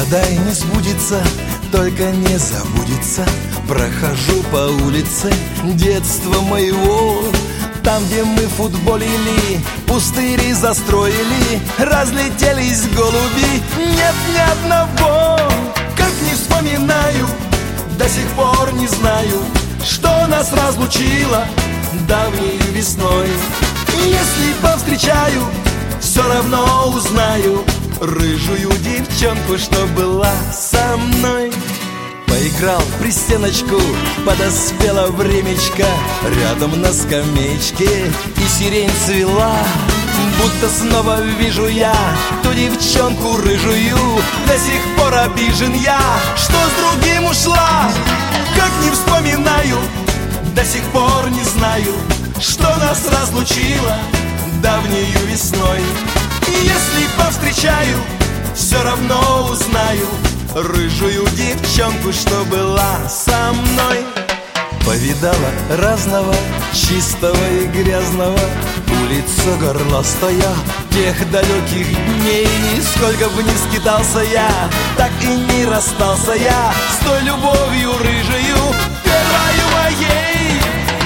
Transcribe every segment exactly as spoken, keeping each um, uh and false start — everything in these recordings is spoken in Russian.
Загадай, не сбудется, только не забудется. Прохожу по улице детства моего, там, где мы футболили, пустыри застроили, разлетелись голуби, нет ни одного. Как не вспоминаю, до сих пор не знаю, что нас разлучило давней весной. Если повстречаю, все равно узнаю рыжую девчонку, что была со мной. Поиграл в пристеночку, подоспело времечко, рядом на скамеечке и сирень цвела. Будто снова вижу я ту девчонку рыжую, до сих пор обижен я, что с другим ушла. Как не вспоминаю, до сих пор не знаю, что нас разлучило давнею весной. И если повстречаю, все равно узнаю рыжую девчонку, что была со мной. Повидала разного, чистого и грязного, улица горластая тех далеких дней. Сколько бы ни скитался я, так и не расстался я с той любовью рыжею, первою моей.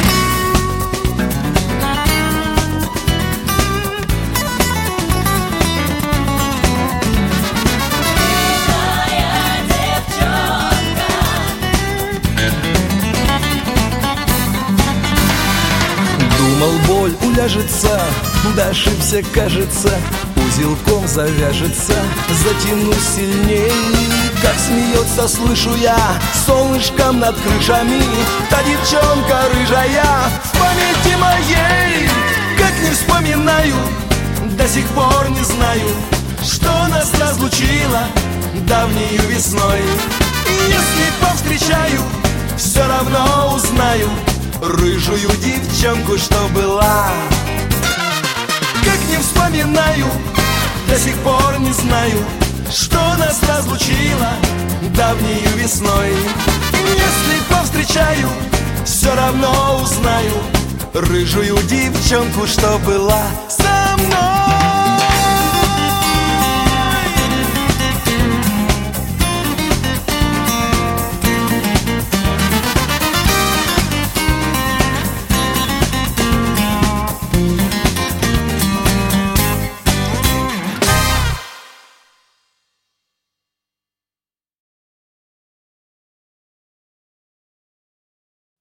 Думал, боль уляжется, да ошибся, кажется, узелком завяжется, затяну сильней. Как смеется, слышу я, солнышком над крышами, та девчонка рыжая в памяти моей. Как не вспоминаю, до сих пор не знаю, что нас разлучило давнею весной. И если повстречаю, все равно узнаю рыжую девчонку, что была. Как не вспоминаю, до сих пор не знаю, что нас разлучило давнею весной. Если повстречаю, все равно узнаю рыжую девчонку, что была со мной.